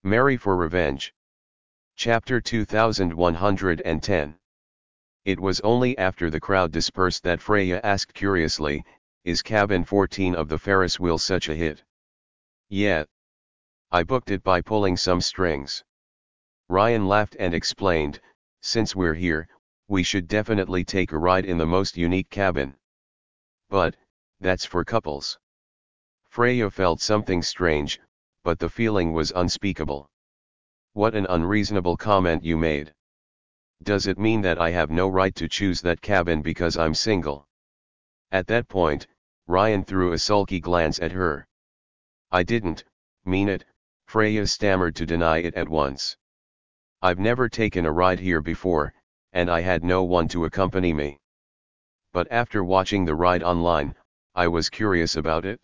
Marry for Revenge. Chapter 2110. It was only after the crowd dispersed that Freya asked curiously, "Is cabin 14 of the Ferris wheel such a hit?" "Yeah. I booked it by pulling some strings." Ryan laughed and explained, "Since we're here, we should definitely take a ride in the most unique cabin." "But, that's for couples." Freya felt something strange, but the feeling was unspeakable. "What an unreasonable comment you made. Does it mean that I have no right to choose that cabin because I'm single?" At that point, Ryan threw a sulky glance at her. "I didn't mean it," Freya stammered to deny it at once. "I've never taken a ride here before, and I had no one to accompany me. But after watching the ride online, I was curious about it."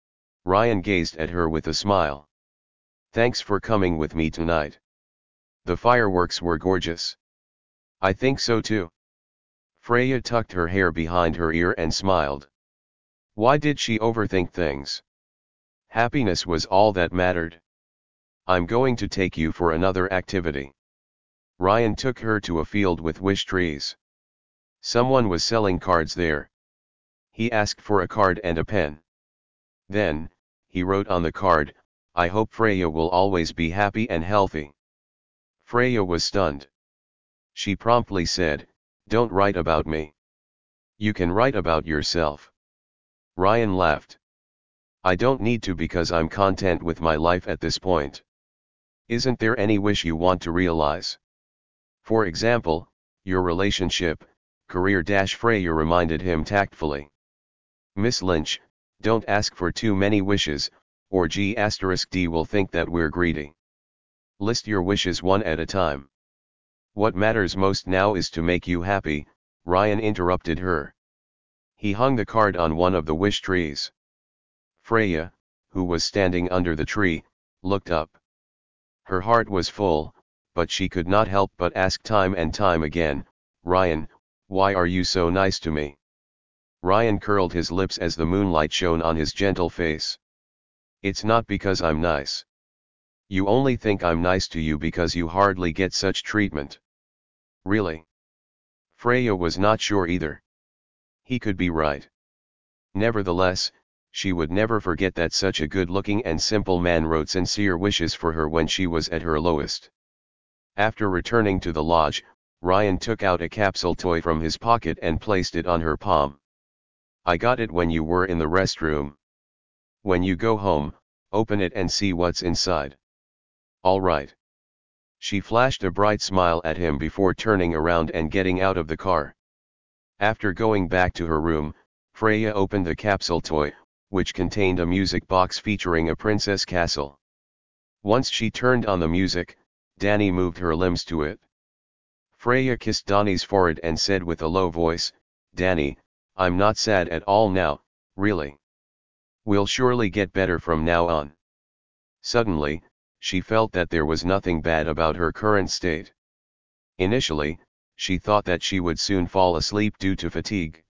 Ryan gazed at her with a smile. "Thanks for coming with me tonight. The fireworks were gorgeous." "I think so too." Freya tucked her hair behind her ear and smiled. Why did she overthink things? Happiness was all that mattered. "I'm going to take you for another activity." Ryan took her to a field with wish trees. Someone was selling cards there. He asked for a card and a pen. Then, he wrote on the card, "I hope Freya will always be happy and healthy." Freya was stunned. She promptly said, "Don't write about me. You can write about yourself." Ryan laughed. "I don't need to because I'm content with my life at this point. Isn't there any wish you want to realize? For example, your relationship, career." Freya reminded him tactfully. "Miss Lynch, don't ask for too many wishes, or G*D will think that we're greedy. List your wishes one at a time." "What matters most now is to make you happy," Ryan interrupted her. He hung the card on one of the wish trees. Freya, who was standing under the tree, looked up. Her heart was full, but she could not help but ask time and time again, "Ryan, why are you so nice to me?" Ryan curled his lips as the moonlight shone on his gentle face. "It's not because I'm nice. You only think I'm nice to you because you hardly get such treatment." "Really?" Freya was not sure either. He could be right. Nevertheless, she would never forget that such a good-looking and simple man wrote sincere wishes for her when she was at her lowest. After returning to the lodge, Ryan took out a capsule toy from his pocket and placed it on her palm. "I got it when you were in the restroom. When you go home, open it and see what's inside." "All right." She flashed a bright smile at him before turning around and getting out of the car. After going back to her room, Freya opened the capsule toy, which contained a music box featuring a princess castle. Once she turned on the music, Dani moved her limbs to it. Freya kissed Dani's forehead and said with a low voice, "Dani, I'm not sad at all now, really. We'll surely get better from now on." Suddenly, she felt that there was nothing bad about her current state. Initially, she thought that she would soon fall asleep due to fatigue.